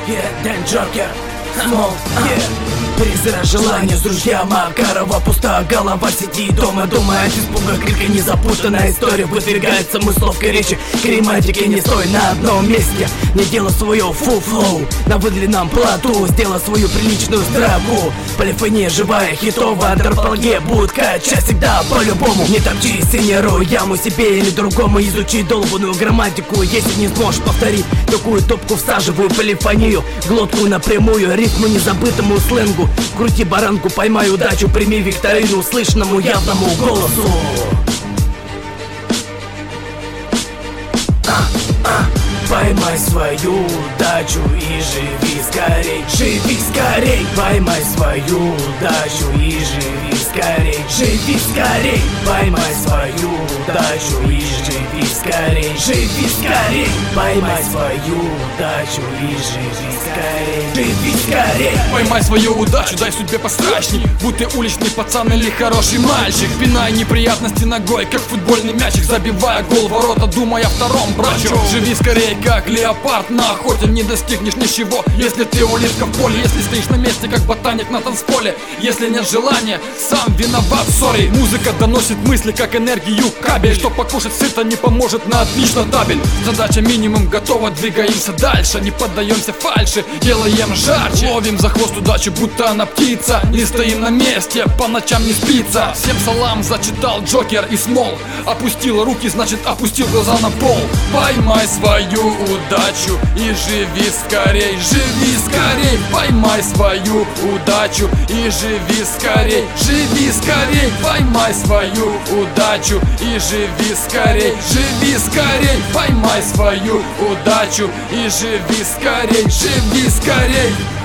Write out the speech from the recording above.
Дэн Джокер, Смол, Призрак желания с ружья Макарова. Пустая голова сидит дома, думая от испуга крика. Незапутанная история выдвигается мысловкой речи. Климатики не стой на одном месте. Не делай свое фу-флоу на выделенном плату. Сделай свою приличную строку. Полифония живая, хитовая антропология будет качать всегда по-любому. Не топчи синерую яму себе или другому. Изучи долбанную грамматику. Если не сможешь повторить такую топку, всаживаю полифонию, глотку напрямую, рифму незабытому сленгу. Крути баранку, поймай удачу, прими викторину слышному явному голосу. Поймай свою удачу и живи скорей, живи скорей. Поймай свою удачу и живи скорей, живи скорей. Поймай свою удачу и живи скорей, живи скорей. Поймай свою удачу и живи скорей, живи скорей. Поймай свою удачу, дай судьбе пострашней. Будь ты уличный пацан или хороший мальчик, пинай неприятности ногой, как футбольный мячик, забивая гол в ворота, думая о втором брачу. Живи скорее, как леопард на охоте, не достигнешь ничего, если ты улитка в поле. Если стоишь на месте, как ботаник на танцполе. Если нет желания, сам виноват, сори. Музыка доносит мысли, как энергию кабель. Что покушать сыто не поможет на отлично табель. Задача минимум готова, двигаемся дальше. Не поддаемся фальши, делаем жарче. Ловим за хвост удачу, будто она птица. Не стоим на месте, по ночам не спится. Всем салам, зачитал Джокер и Смол. Опустил руки, значит опустил глаза на пол. Поймай свою удачу и живи скорей, живи скорей. Поймай свою удачу и живи скорей, живи скорей. Поймай свою удачу и живи скорей, живи скорей. Поймай свою удачу и живи скорей, живи скорей.